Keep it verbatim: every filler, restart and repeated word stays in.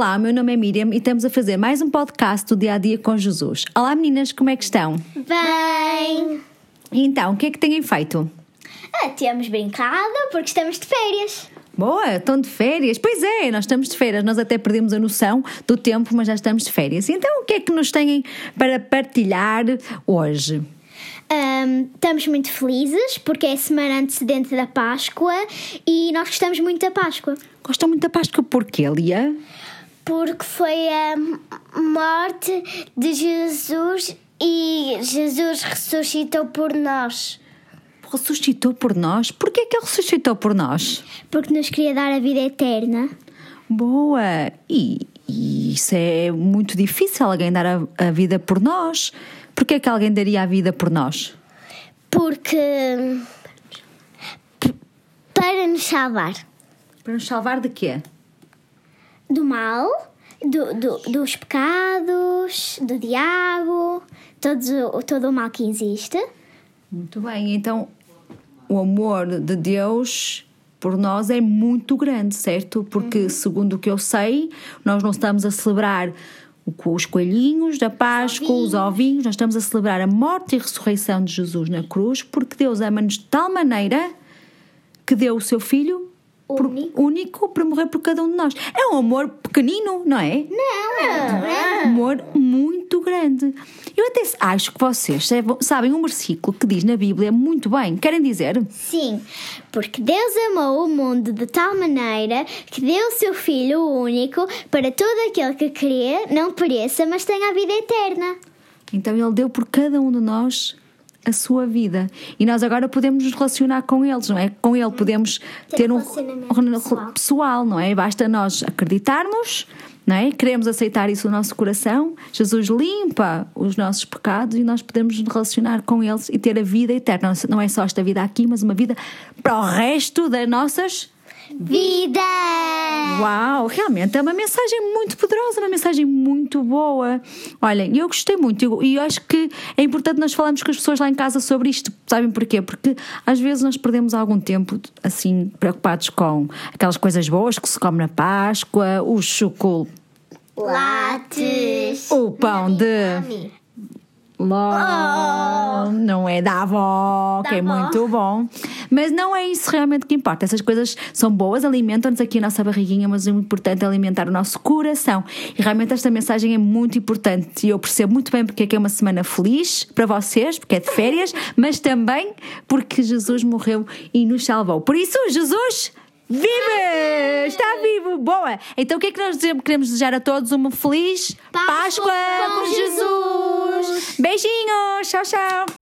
Olá, o meu nome é Miriam e estamos a fazer mais um podcast do Dia a Dia com Jesus. Olá meninas, como é que estão? Bem! Então, o que é que têm feito? Ah, temos brincado porque estamos de férias. Boa, estão de férias? Pois é, nós estamos de férias, nós até perdemos a noção do tempo, mas já estamos de férias. Então, o que é que nos têm para partilhar hoje? Um, estamos muito felizes porque é a semana antecedente da Páscoa e nós gostamos muito da Páscoa. Gostam muito da Páscoa, porquê, Lia? Porque foi a morte de Jesus e Jesus ressuscitou por nós. Ressuscitou por nós? Porquê é que ele ressuscitou por nós? Porque nos queria dar a vida eterna. Boa! E, e isso é muito difícil, alguém dar a, a vida por nós. Porquê é que alguém daria a vida por nós? Porque... p- para nos salvar. Para nos salvar de quê? Do mal, do, do, dos pecados, do diabo, todos, o- todo o mal que existe. Muito bem, então o amor de Deus por nós é muito grande, certo? Porque, uhum. segundo o que eu sei, nós não estamos a celebrar os coelhinhos da Páscoa, os ovinhos, nós estamos a celebrar a morte e a ressurreição de Jesus na cruz, porque Deus ama-nos de tal maneira que deu o seu Filho Único. único para morrer por cada um de nós. É um amor pequenino, não é? Não, É um amor muito grande. Eu até acho que vocês sabem um versículo que diz na Bíblia muito bem. Querem dizer? Sim, porque Deus amou o mundo de tal maneira que deu o seu Filho único para todo aquele que crê não pereça, mas tenha a vida eterna. Então Ele deu por cada um de nós a sua vida. E nós agora podemos nos relacionar com eles, não é? Com Ele podemos ter, ter um relacionamento relacionamento pessoal, não é? Basta nós acreditarmos, não é? Queremos aceitar isso no nosso coração. Jesus limpa os nossos pecados e nós podemos nos relacionar com eles e ter a vida eterna. Não é só esta vida aqui, mas uma vida para o resto das nossas Vida! Uau, realmente é uma mensagem muito poderosa, uma mensagem muito boa. Olhem, eu gostei muito e eu, eu acho que é importante nós falarmos com as pessoas lá em casa sobre isto. Sabem porquê? Porque às vezes nós perdemos algum tempo assim preocupados com aquelas coisas boas que se come na Páscoa, o chocolate, Lates! o pão de Ló, não é da avó, Da que é avó. muito bom. Mas não é isso realmente que importa. Essas coisas são boas, alimentam-nos aqui a nossa barriguinha, mas é muito importante alimentar o nosso coração. E realmente esta mensagem é muito importante. E eu percebo muito bem porque é que é uma semana feliz para vocês, porque é de férias, mas também porque Jesus morreu e nos salvou. Por isso, Jesus vive! Está vivo! Boa! Então o que é que nós queremos desejar a todos? Uma feliz Páscoa, Páscoa com com Jesus! Beijinhos! Tchau, tchau!